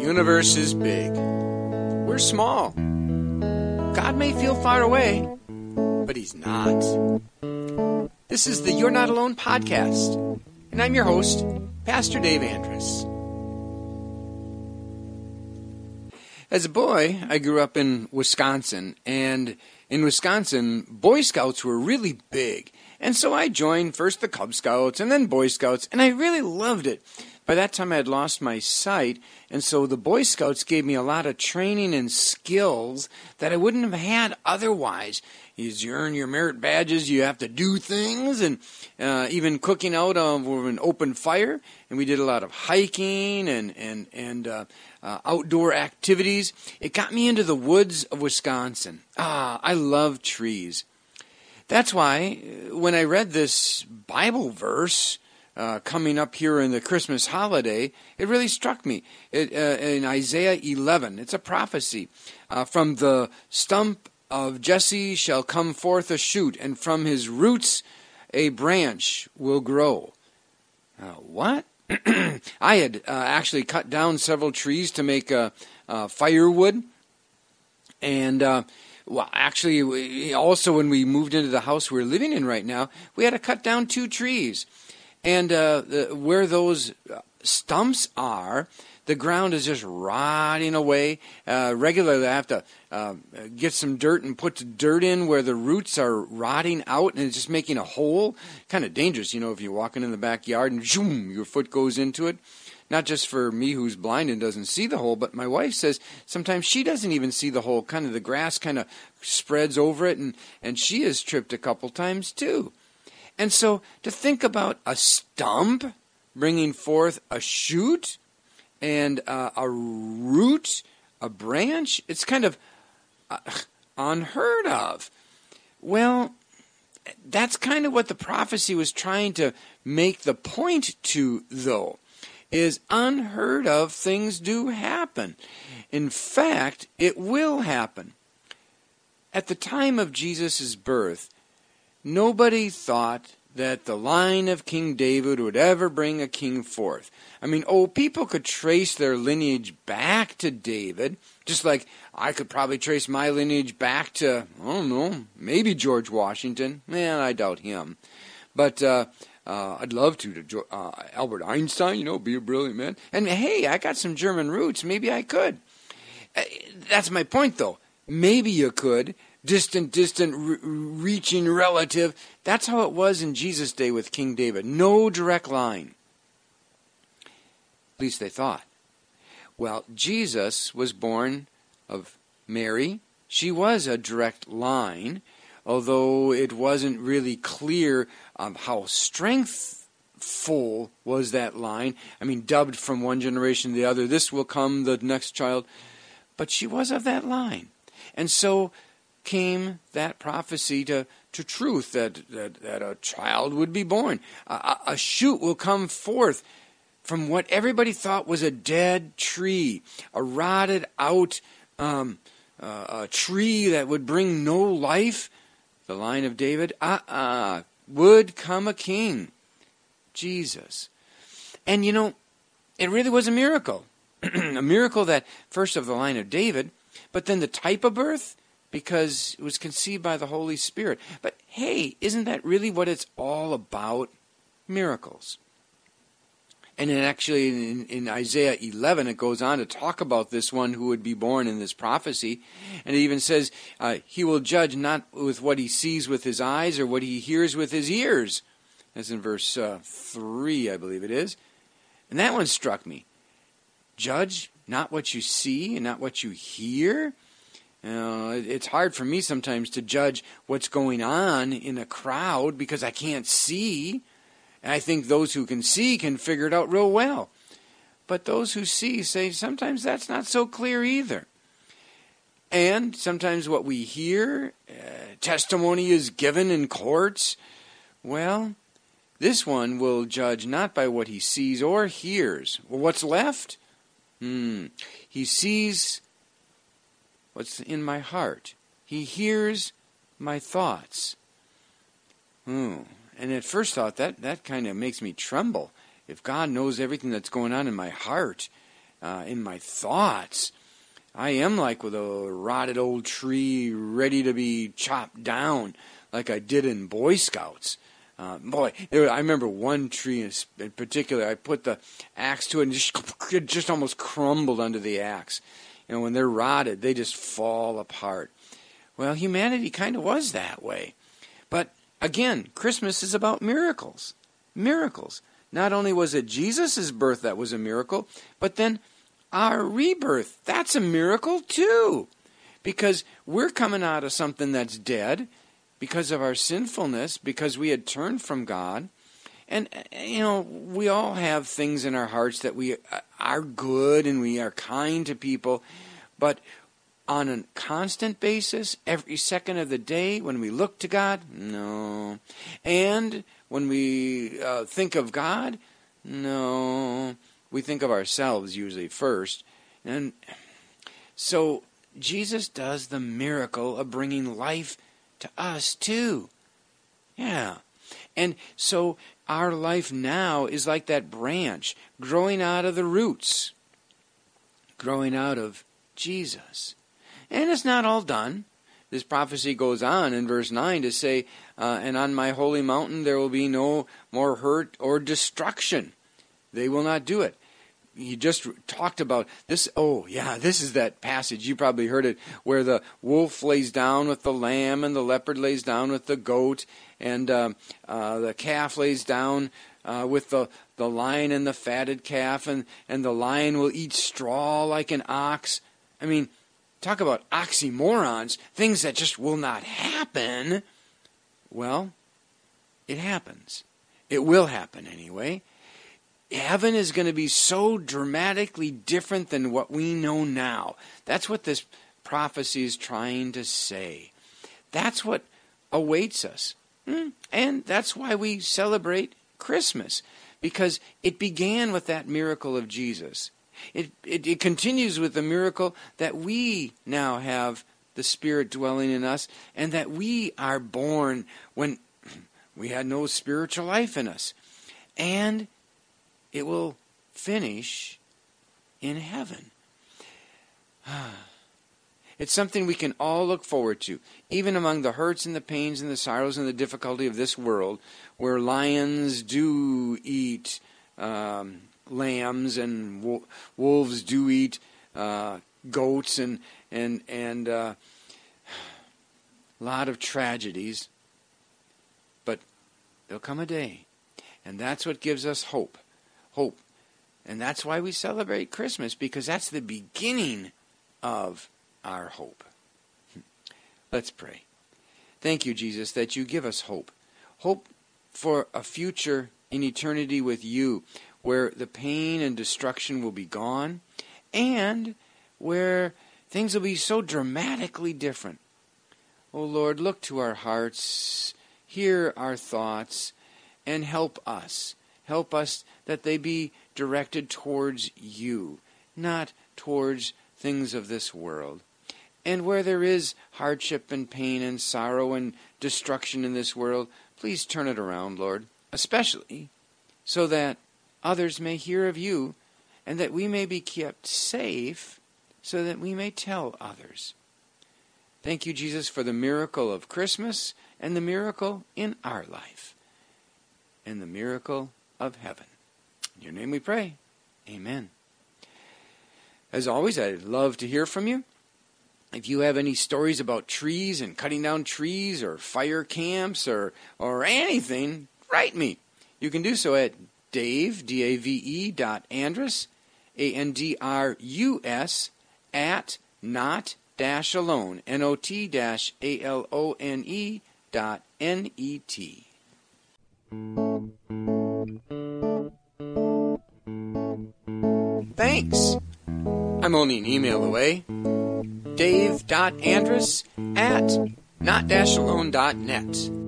universe is big. We're small. God may feel far away, but He's not. This is the You're Not Alone podcast, and I'm your host, Pastor Dave Andrus. As a boy, I grew up in Wisconsin, and in Wisconsin, Boy Scouts were really big. And so I joined first the Cub Scouts and then Boy Scouts, and I really loved it. By that time, I had lost my sight, and so the Boy Scouts gave me a lot of training and skills that I wouldn't have had otherwise. As you earn your merit badges, you have to do things, and even cooking out of an open fire. And we did a lot of hiking and outdoor activities. It got me into the woods of Wisconsin. I love trees. That's why when I read this Bible verse coming up here in the Christmas holiday, it really struck me. In Isaiah 11, it's a prophecy. From the stump of Jesse shall come forth a shoot, and from his roots a branch will grow. What? I had actually cut down several trees to make firewood. And actually, also when we moved into the house we're living in right now, we had to cut down 2 trees. And where those stumps are, the ground is just rotting away. Regularly I have to get some dirt and put the dirt in where the roots are rotting out, and it's just making a hole. Kind of dangerous, if you're walking in the backyard and zoom, your foot goes into it. Not just for me who's blind and doesn't see the hole, but my wife says sometimes she doesn't even see the hole. Kind of the grass kind of spreads over it, and she has tripped a couple times too. And so to think about a stump bringing forth a shoot and a root, a branch, it's kind of unheard of. Well, that's kind of what the prophecy was trying to make the point to, though, is unheard of things do happen. In fact, it will happen. At the time of Jesus' birth, nobody thought that the line of King David would ever bring a king forth. I mean, people could trace their lineage back to David, just like I could probably trace my lineage back to, I don't know, maybe George Washington. Man, I doubt him. But I'd love to Albert Einstein, be a brilliant man. And hey, I got some German roots. Maybe I could. That's my point, though. Maybe you could. Distant, reaching relative. That's how it was in Jesus' day with King David. No direct line. At least they thought. Well, Jesus was born of Mary. She was a direct line, although it wasn't really clear how strengthful was that line. I mean, dubbed from one generation to the other, this will come, the next child. But she was of that line. And so came that prophecy to truth, that a child would be born. A shoot will come forth from what everybody thought was a dead tree, a rotted out a tree that would bring no life. The line of David, would come a king, Jesus. And it really was a miracle. A miracle that first of the line of David, but then the type of birth, because it was conceived by the Holy Spirit. But hey, isn't that really what it's all about? Miracles. And then actually in Isaiah 11, it goes on to talk about this one who would be born in this prophecy. And it even says, he will judge not with what he sees with his eyes or what he hears with his ears. That's in verse 3, I believe it is. And that one struck me. Judge not what you see and not what you hear. It's hard for me sometimes to judge what's going on in a crowd because I can't see. And I think those who can see can figure it out real well. But those who see say sometimes that's not so clear either. And sometimes what we hear, testimony is given in courts. Well, this one will judge not by what he sees or hears. Well, what's left? He sees what's in my heart. He hears my thoughts. And at first thought, that kind of makes me tremble. If God knows everything that's going on in my heart, in my thoughts. I am like with a rotted old tree ready to be chopped down, like I did in Boy Scouts. I remember one tree in particular. I put the axe to it, and it just almost crumbled under the axe. When they're rotted, they just fall apart. Well, humanity kind of was that way. But again, Christmas is about miracles. Miracles. Not only was it Jesus' birth that was a miracle, but then our rebirth, that's a miracle too. Because we're coming out of something that's dead because of our sinfulness, because we had turned from God. And, we all have things in our hearts that we are good and we are kind to people. But on a constant basis, every second of the day, when we look to God, no. And when we think of God, no. We think of ourselves usually first. And so Jesus does the miracle of bringing life to us too. Yeah. And so our life now is like that branch growing out of the roots, growing out of Jesus. And it's not all done. This prophecy goes on in verse 9 to say, and on my holy mountain there will be no more hurt or destruction. They will not do it. He just talked about this. Oh, yeah, this is that passage. You probably heard it, where the wolf lays down with the lamb and the leopard lays down with the goat, and the calf lays down with the lion and the fatted calf, and the lion will eat straw like an ox. I mean, talk about oxymorons, things that just will not happen. Well, it happens. It will happen anyway. Heaven is going to be so dramatically different than what we know now. That's what this prophecy is trying to say. That's what awaits us. And that's why we celebrate Christmas, because it began with that miracle of Jesus. It continues with the miracle that we now have the Spirit dwelling in us, and that we are born when we had no spiritual life in us. And it will finish in heaven. It's something we can all look forward to, even among the hurts and the pains and the sorrows and the difficulty of this world, where lions do eat lambs and wolves do eat goats and a lot of tragedies. But there'll come a day, and that's what gives us hope. Hope. And that's why we celebrate Christmas, because that's the beginning of our hope. Let's pray. Thank you, Jesus, that you give us hope. Hope for a future in eternity with you, where the pain and destruction will be gone, and where things will be so dramatically different. Oh Lord, look to our hearts, hear our thoughts, and help us. Help us that they be directed towards you, not towards things of this world. And where there is hardship and pain and sorrow and destruction in this world, please turn it around, Lord, especially so that others may hear of you, and that we may be kept safe so that we may tell others. Thank you, Jesus, for the miracle of Christmas and the miracle in our life and the miracle of heaven. In your name we pray. Amen. As always, I'd love to hear from you. If you have any stories about trees and cutting down trees or fire camps or anything, write me. You can do so at Dave, D-A-V-E, .Andrus, A-N-D-R-U-S, at not-alone, N-O-T-A-L-O-N-E .N-E-T. Thanks. I'm only an email away. Dave.Andrus at not-alone.net.